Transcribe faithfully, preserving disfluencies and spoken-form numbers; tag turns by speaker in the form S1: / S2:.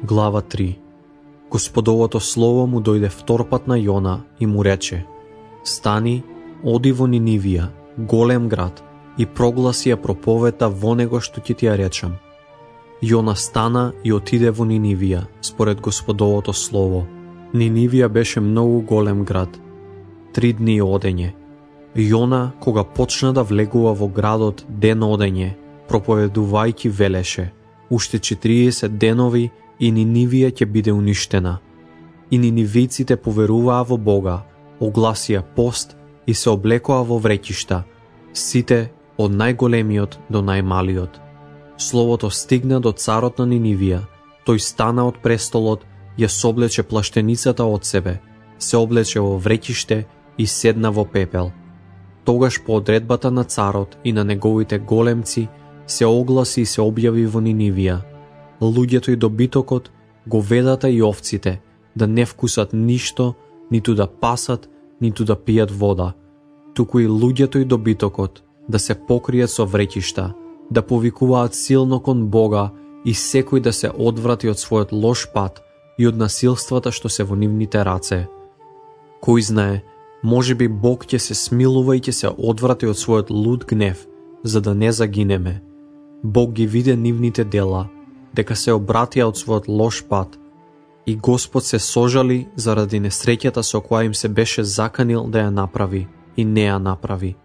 S1: Глава три. Господовото слово му дојде вторпат на Јона и му рече: Стани, оди во Нинивија, голем град, и прогласи ја проповета во него што ќе ти ја речам. Јона стана и отиде во Нинивија, според Господовото слово. Нинивија беше многу голем град. Три дни одење. Јона, кога почна да влегува во градот ден одење, проповедувајќи велеше: уште четириесет денови и Нинивија ќе биде уништена. И нинивиците поверуваа во Бога, огласија пост и се облекоа во вреќишта, сите од најголемиот до најмалиот. Словото стигна до царот на Нинивија. Тој стана од престолот, ја соблече плаштеницата од себе, се облече во вреќиште и седна во пепел. Тогаш по одредбата на царот и на неговите големци се огласи и се објави во Нинивија: луѓето и добитокот, говедата и овците да не вкусат ништо, ниту да пасат, ниту да пијат вода, туку и луѓето и добитокот да се покријат со вреќишта, да повикуваат силно кон Бога и секој да се одврати од својот лош пат и од насилствата што се во нивните раце. Кој знае, може би Бог ќе се смилува и ќе се одврати од својот луд гнев, за да не загинеме. Бог ги виде нивните дела, дека се обратија од својот лош пат, и Господ се сожали заради несреќата со која им се беше заканил да ја направи и не ја направи.